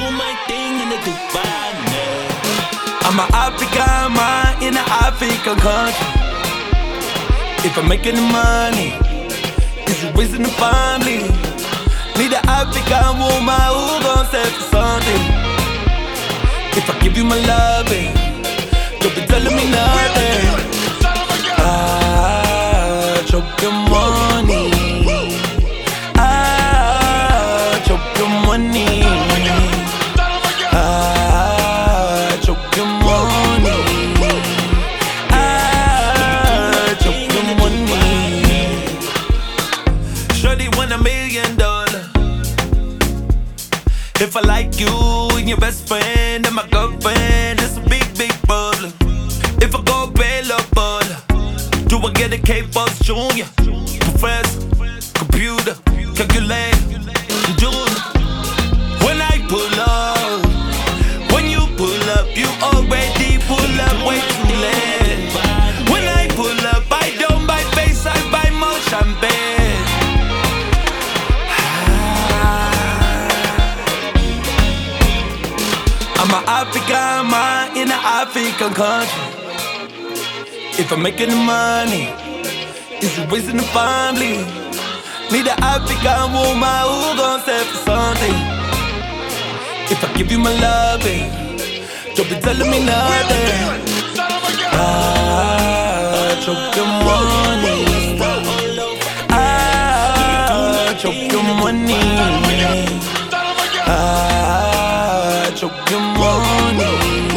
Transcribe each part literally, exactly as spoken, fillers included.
my thing in the Dubai. I'm an African man in an African country. If I'm making the money, is it raising the family? Need an African woman who gon' set for something. If I give you my loving, don't be telling me nothing. Ah, choke your money. Ah, choke your money. Ah, choke your money. Ah, choke your money. Shorty want a million dollars. If I like you and your best friend and my girlfriend, it's a big, big problem. If I go pay love baller, do I get a K-Boss Junior? Professor, computer, calculator, Junior. When I pull up, when you pull up, you already pull up way too late. When I pull up, I don't buy face, I buy more champagne. I'm an African man in an African country. If I'm making the money, is it raising the family? Need an African woman who gon' set for something. If I give you my loving, don't be telling me nothing. Ah, choke your money. Ah, choke your money. Ah, choke your money.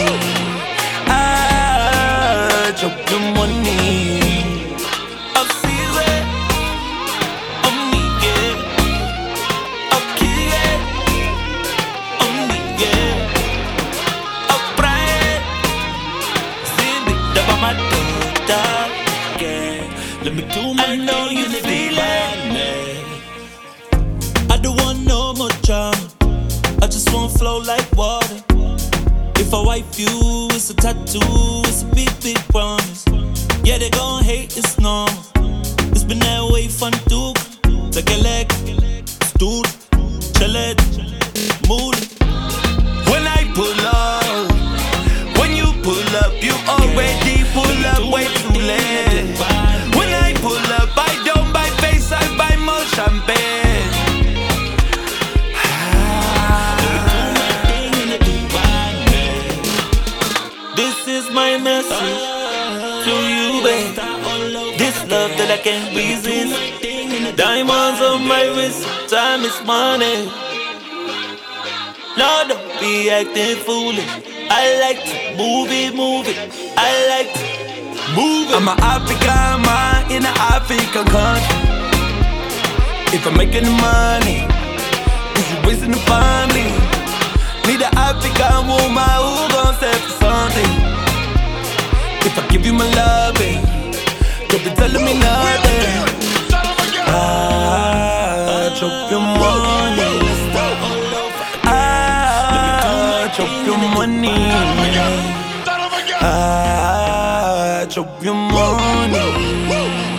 Ah, choke your money. I'm serious. I'm nigga. I'm kid. I'm nigga. I'm bright. Cindy, up on my daughter. Let me do my I know you feel it. I don't want no more drama. I just wanna flow like water. If I wipe you, it's a tattoo, it's a big, big promise. Yeah, they gon' hate, it's normal. It's been that way fun too. Take a leg, stool, chill it, mood it. When I pull up, when you pull up, you already pull up way too late. When I pull up, I don't buy face, I buy more champagne. This is my message to you, babe. This love that I can't resist. Diamonds on my wrist, time is money. No, don't be acting foolish. I like to move it, move it. I like to move it. I'm an African man in an African country. If I'm making the money, is it raising the family? Need an African woman who gon' set for something. If I give you my loving, don't be telling me nothing. Ah, choke your money. Ah, choke your money. Ah, choke your money.